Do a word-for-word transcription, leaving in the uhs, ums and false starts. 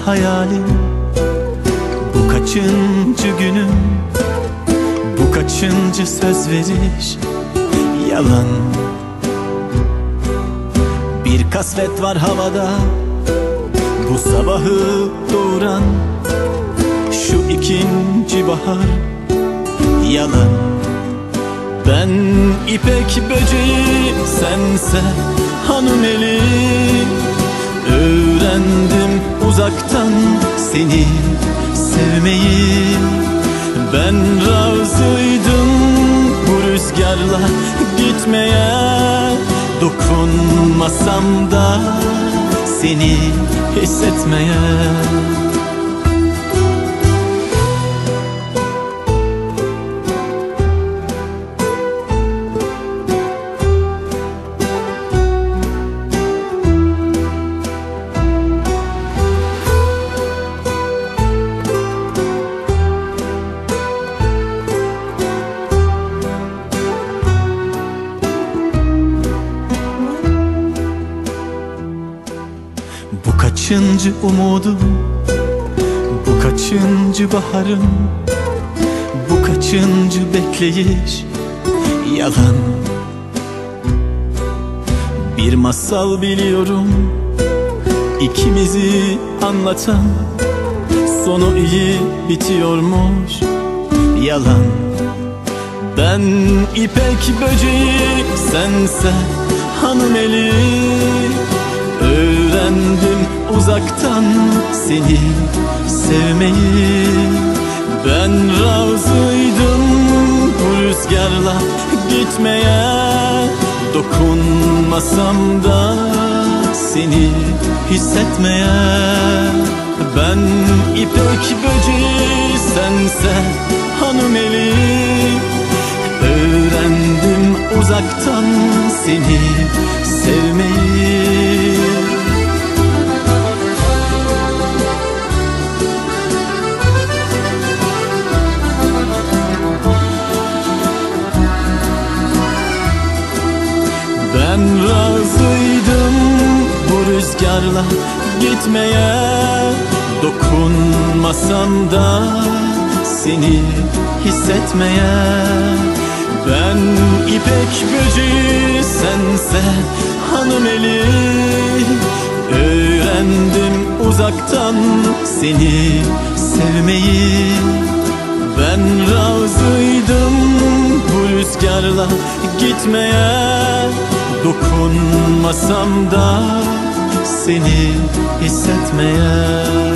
hayalim. Bu kaçıncı günüm, bu kaçıncı söz veriş, yalan. Bir kasvet var havada, bu sabahı doğuran şu ikinci bahar, yalan. Ben ipek böceği, sense hanım eli. Öğrendim uzaktan seni sevmeyi. Ben razıydım bu rüzgarla gitmeye. Dokunmasam da seni hissetmeye. Bu kaçıncı umudum, bu kaçıncı baharım, bu kaçıncı bekleyiş, yalan. Bir masal biliyorum, ikimizi anlatan, sonu iyi bitiyormuş, yalan. Ben ipek böceği, sense hanım eli. Öğrendim uzaktan seni sevmeyi. Ben razıydım bu rüzgarla gitmeye. Dokunmasam da seni hissetmeye. Ben ipek böceği, sense hanım eli. Öğrendim uzaktan seni sevmeyi. Ben razıydım bu rüzgarla gitmeye. Dokunmasam da seni hissetmeye. Ben ipek böceği, sense hanım eli. Öğrendim uzaktan seni sevmeyi. Ben razıydım bu rüzgarla gitmeye. Dokunmasam da seni hissetmeye.